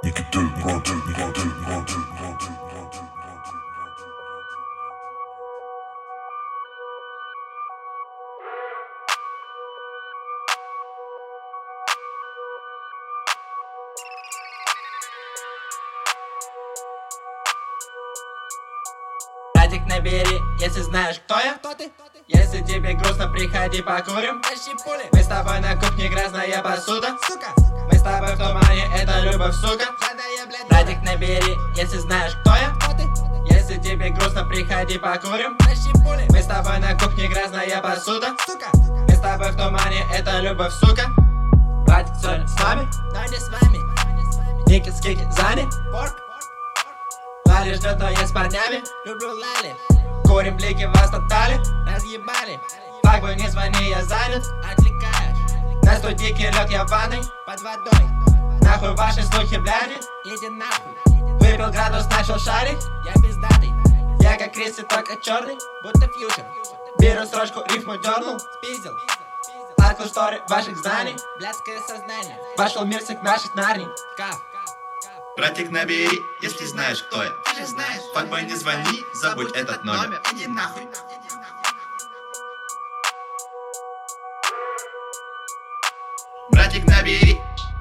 Братик, набери, если знаешь, кто я. Если тебе грустно, приходи покурим. Мы с тобой на кухне, грязная посуда. Мы с тобой в тумане, это любовь, сука. Братик, набери, если знаешь, кто я. Если тебе грустно, приходи покурим. Мы с тобой на кухне, грязная посуда. Мы с тобой в тумане, это любовь, сука. Братик, сегодня с нами, но не с вами. Ники с кики зани. Лали ждет, но я с парнями. Люблю Лали. Курим блики, вас топтали, разъебали. Факбой, не звони, я занят. Отвлекаешь. На сто дикий лед, я в ванной. Под водой. Нахуй ваши слухи, бляди. Иди нахуй. Выпил градус, начал шарить. Я пиздатый. Я как Кристи, только черный. Будто фьючер. Беру строчку, рифму дернул. Спиздил. Открыл шторы ваших знаний. Блядское сознание. Вошел в мирсик наших нарний. Каф. Братик, набери, если знаешь, кто я. Ты же знаешь. Факбой, не звони, забудь этот номер. Иди нахуй. Братик, набери.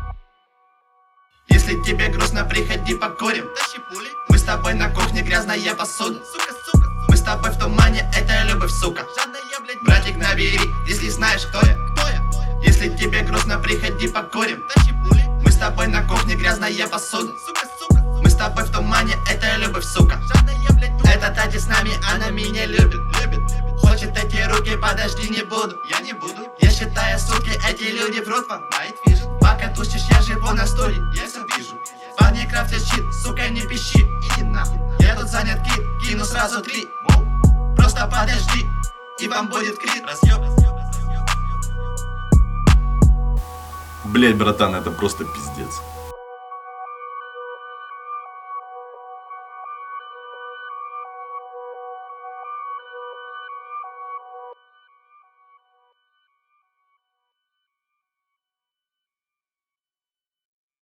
Если тебе грустно, приходи покурим. Тащи пули. Мы с тобой на кухне, грязная посуда. Сука, сука. Мы с тобой в тумане, это любовь, сука. Братик, набери, если знаешь, кто я. Если тебе грустно, приходи покурим. Тащи пули. Мы с тобой на кухне, грязная посуда. Сука, сука. Мы с тобой в тумане, это любовь, сука. Эта Тати с нами, она меня любит. Хочет эти руки, подожди, не буду. Я не буду. Я считаю, суки, эти люди врут вам. Night Vision. Пока тусишь, я живу на стуле. Я все вижу. Парни крафтят щит, сука, не пищи. Иди нахуй. Я тут занят кит, кину сразу 3. Просто подожди, и вам будет крит. Разъеб. Блять, братан, это просто пиздец.